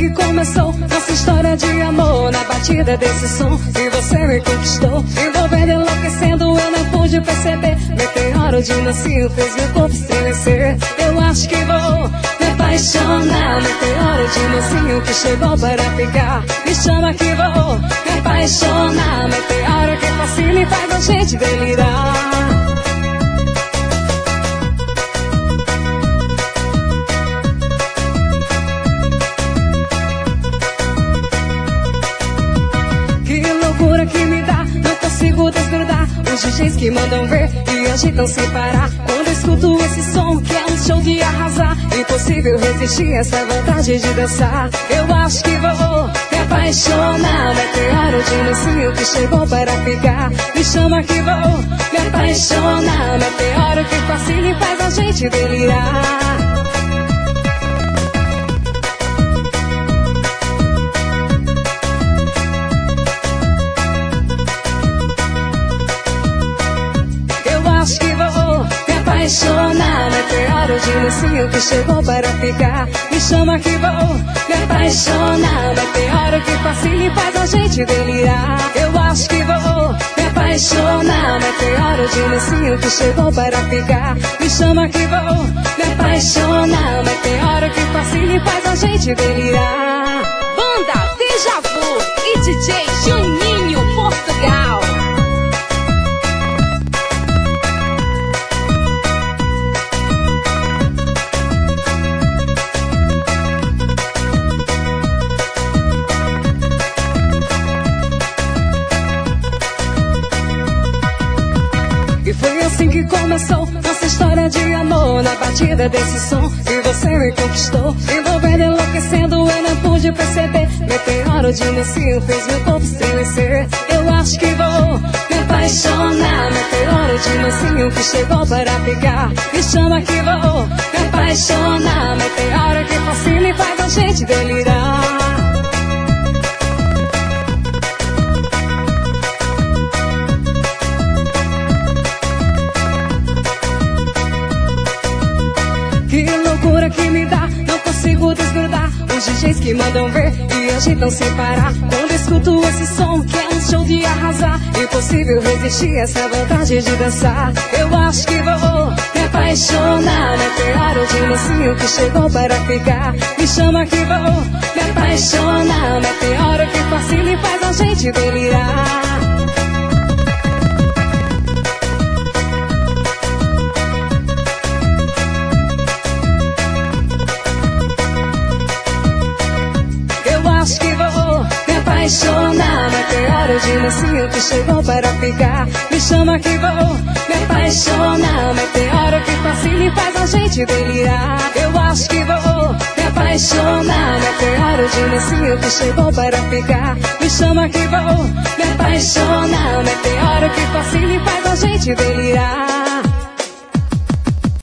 que começou nossa história de amor. Na batida desse som que você me conquistou, envolvendo, enlouquecendo, eu não pude perceber. Meteoro de mansinho fez meu corpo estremecer. Eu acho que vou me apaixonar. Meteoro de mansinho que chegou para ficar. Me chama que vou me apaixonar. Meteoro que fascina e faz a gente delirar. Que me dá, não consigo desgrudar. Os DJs que mandam ver e agitam sem parar. Quando eu escuto esse som que é um show de arrasar, impossível resistir essa vontade de dançar. Eu acho que vou me apaixonar. Meteoro de mansinho que chegou para ficar. Me chama que vou me apaixonar. Meteoro que fascina e faz a gente delirar. Acho que vou me apaixonar. Meteoro de mansinho que chegou para ficar. Me chama que vou me apaixonar. Meteoro que fascina e faz a gente delirar. Eu acho que vou me apaixonar. Meteoro de mansinho que chegou para ficar. Me chama que vou me apaixonar. Meteoro que fascina e faz a gente delirar. Banda Deja Vu e DJ Juninho Portugal. E foi assim que começou nossa história de amor. Na batida desse som que você me conquistou, envolvendo, enlouquecendo, eu não pude perceber. Meteoro de mansinho fez meu corpo estremecer. Eu acho que vou me apaixonar. Meteoro de mansinho que chegou para ficar. Me chama que vou me apaixonar. Meteoro que fascina e faz a gente delirar. Que loucura que me dá, não consigo desgrudar. Os DJs que mandam ver e agitam sem parar. Quando escuto esse som que é um show de arrasar, impossível resistir essa vontade de dançar. Eu acho que vou me apaixonar. Meteoro de mansinho que chegou para ficar. Me chama que vou me apaixonar. Meteoro que fascina e faz a gente delirar. Acho que vou me apaixonar. Meteoro de mansinho que chegou para ficar. Me chama que vou me apaixonar. Meteoro que fascina e faz a gente delirar. Eu acho que vou me apaixonar. Meteoro de mansinho que chegou para ficar. Me chama que vou me apaixonar. Meteoro que fascina e faz a gente delirar.